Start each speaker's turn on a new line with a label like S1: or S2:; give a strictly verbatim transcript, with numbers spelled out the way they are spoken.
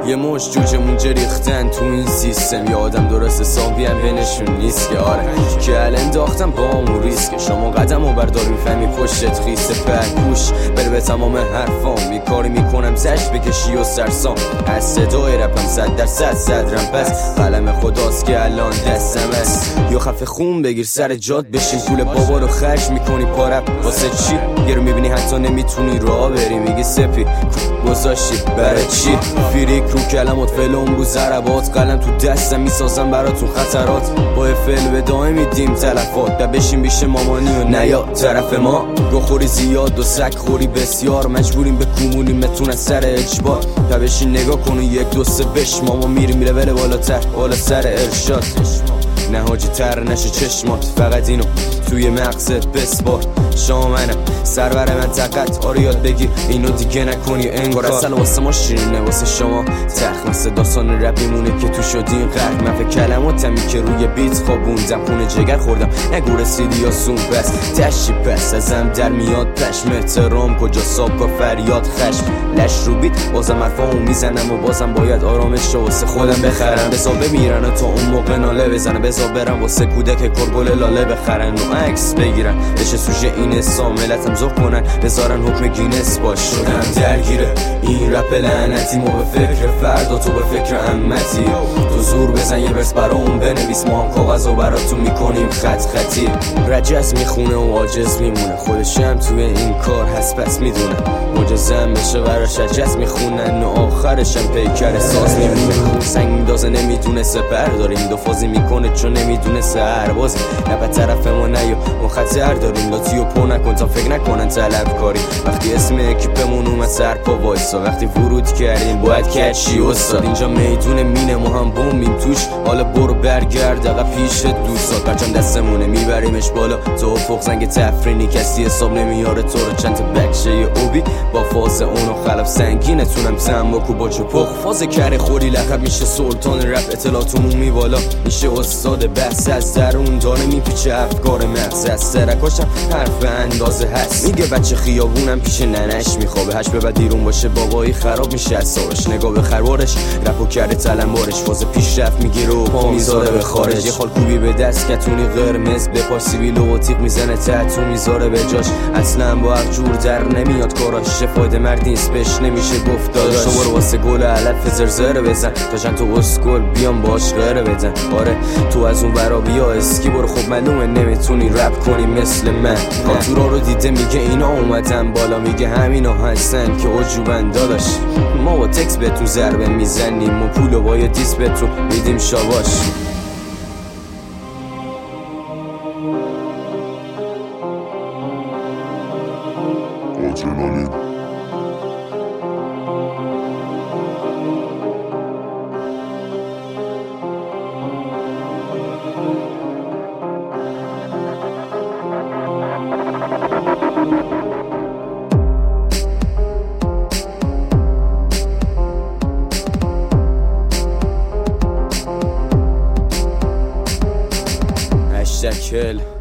S1: یه مش جوجمون جا ریختن تو این سیستم. یه آدم درست حسابی هم بینشون نیست که آره که الان انداختم با همون ریسک. شما قدم و بردار میفهمی پشتت خیسه پرگوش بره به تمام حرفام. یه کاری میکنم زشت بکشی و سرسام. از صدای رپم صد در صد صدرم پس قلم خداست که الان دستم است. یا خفه خون بگیر سر جاد بشین پول بابا رو خرج میکنی پارب واسه چی؟ یه رو میبینی حتی نمیتونی راه بری میگی سپی گذاشتی برای چی؟ فیریک رو کلمات فلم رو ضربات قلم تو دستم میسازم براتون خطرات. با فعل به دائم میدیم تلفات و بشین بیش مامانی و نیا طرف ما. گوخوری زیاد و سگ خوری بسیار مجبوریم به کومونیم متون از سر اجبار. و بشین نگاه کن و یک دو سه بش ماما میری میره بله بالاتر بالا سر ارشاد. نه حاجی تر نشه چشمات فقط اینو توی مغزت بسپار. شما منم سرور منطقت آره یاد بگیر اینو دیگه نکنی انگار اصلا واسه ما شیرینه واسه شما تخت. مثل داستان رپ میمونه که تو شدین غرق. من فکر کلماتمی که روی بیت خوابوندم خونه جگر خوردم نگو رسیدی یا سون بس تشی پس ازم در میاد پشم احترام کجا ساب و فریاد خشم لش رو بیت بازم حرفامو میزنم و بازم باید آرامش رو واسه خودم بخرم. بزا بمیرن تا اون موقع ناله بزنم بزا برم واسه کودک کرگل لاله بخرن و عکس بگیرن بشه سوژه این ساملتم زخ کنن بذارن حکم گینس باش. شدم درگیره این رپ لعنتی ما به فکر فردا تو به فکر امتی. تو زور بزن یه برس برا اون بنویس ما هم کاغذ و براتون میکنیم خط خطی. رجز میخونه و عاجز میمونه خودشم توی این کار هست پس میدونه مجزم بشه براش عجز میخونن و آخرشم پیکر ساز میمونه. سنگ میدازه نمیدونه سپر داره این دو فازی میکنه چون نمیدونه سهر بازی نه به طرف ما نیا ما خطر داریم لاتی و پو نکن تا فکر نکنن طلب کاری. وقتی اسم اکیپمون اومد سر پا وایسا وقتی ورود کردیم باید کچی استاد. اینجا میدون مینه ما هم بومیم توش حالا برو برگرد اقا پیش دوستا پرچم دستمونه میبریمش بالا تو افق زنگ تفرینی کسی حساب نمیاره تو رو چند تا بکشه یه اوبی با فاز اونو خلف سنگینتونم تنباکو با چپخ فاز کره خوری لقب میشه سلطان رپ اطلاعات عمومی بالا میشه استاد بحث از درون داره میپیچه افکار مغز از سرکاشم حرف اندازه هست. میگه بچه خیابونم پیش ننش میخوابه هش به بعد دیرون باشه بابایی خراب میشه اصابش نگاه به خروارش رپو کرده تلمبارش فاز پیش رفت میگیره و پا میذاره به خارج. یه خال کوبی به دست کتونی قرمز به پا سیبیل و تیغ میزنه تحتو میذاره به جاش اصلا با هر جور در نمیاد کاراش شفاید مردی نیست بهش نمیشه گفت داداش. تو برو واسه گل علف زرزره بزن تا چند تو اسکل بیام باش غره بدن. آره تو از اون برا بیا اسکی برو خب معلومه نمیتونی رپ کنی مثل من. کانتورا رو دیده میگه اینا اومدن بالا میگه همینا هستن که عجوبن داداش. ما با تکس به تو ضربه میزنیم و پولو با یه دیس به تو میدیم شاباش.
S2: آدرنالین
S1: هشتگ